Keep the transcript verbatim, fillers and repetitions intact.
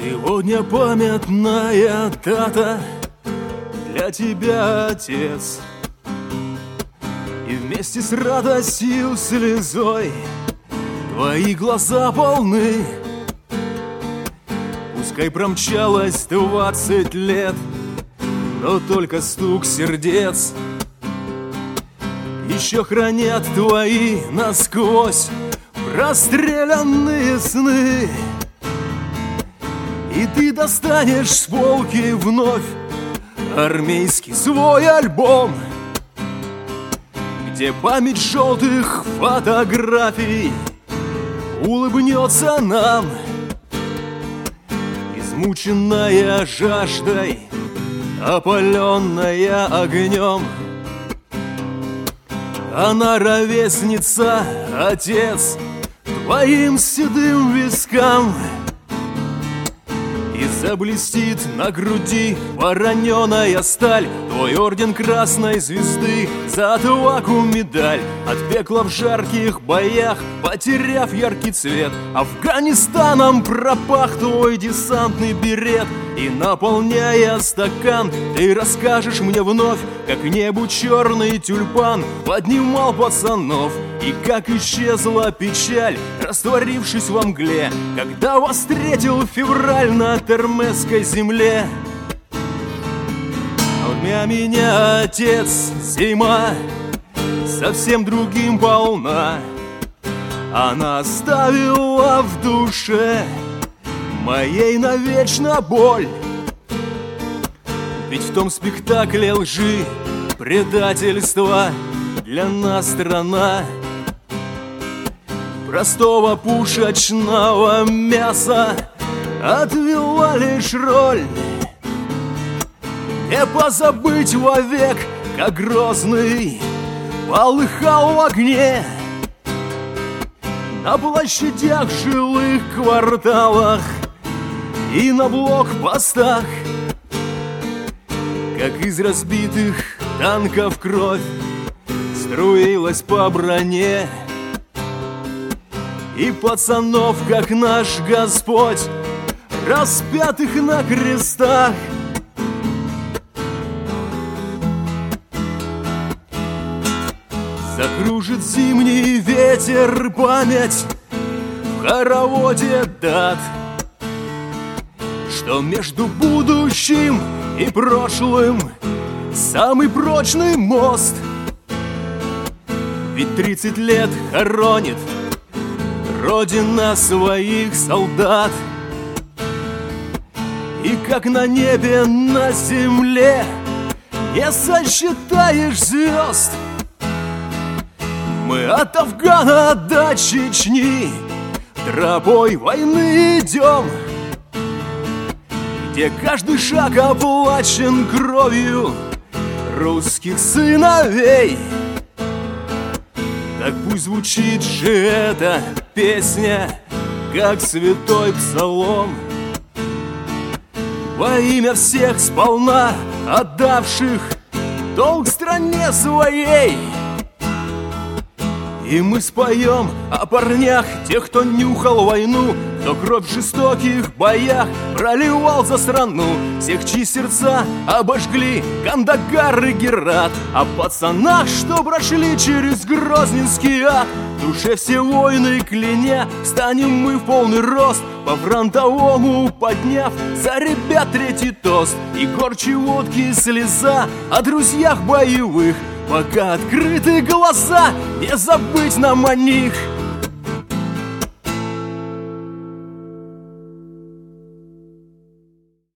Сегодня памятная дата для тебя, отец. И вместе с радостью, слезой твои глаза полны. Пускай промчалось двадцать лет, но только стук сердец еще хранят твои насквозь расстрелянные сны. И ты достанешь с полки вновь армейский свой альбом, где память желтых фотографий улыбнется нам. Измученная жаждой, опаленная огнем, она ровесница, отец, твоим седым вискам. И заблестит на груди вороненая сталь, твой орден красной звезды, за отвагу медаль. От пекла в жарких боях, потеряв яркий цвет, Афганистаном пропах твой десантный берет. И наполняя стакан, ты расскажешь мне вновь, как небу черный тюльпан поднимал пацанов. И как исчезла печаль, растворившись во мгле, когда вас встретил февраль на термесской земле. Но для меня, отец, зима совсем другим полна. Она оставила в душе моей навечно боль. Ведь в том спектакле лжи, предательства для нас страна простого пушечного мяса отвела лишь роль. Не позабыть вовек, как Грозный полыхал в огне на площадях, жилых кварталах и на блокпостах. Как из разбитых танков кровь струилась по броне, и пацанов, как наш Господь, распятых на крестах. Закружит зимний ветер память в хороводе дат, что между будущим и прошлым самый прочный мост. Ведь тридцать лет хоронит Родина своих солдат. И как на небе, на земле не сосчитаешь звезд. Мы от Афгана до Чечни тропой войны идем, где каждый шаг оплачен кровью русских сыновей. Так пусть звучит же эта песня, как святой псалом, во имя всех сполна отдавших долг стране своей. И мы споем о парнях, тех, кто нюхал войну, кто кровь в жестоких боях проливал за страну, всех, чьи сердца обожгли Кандагар и Герат, о пацанах, что прошли через Грозненский ад. В душе все войны кляня, станем мы в полный рост, по-фронтовому подняв за ребят третий тост. И горчи водки и слеза о друзьях боевых, пока открыты глаза, не забыть нам о них.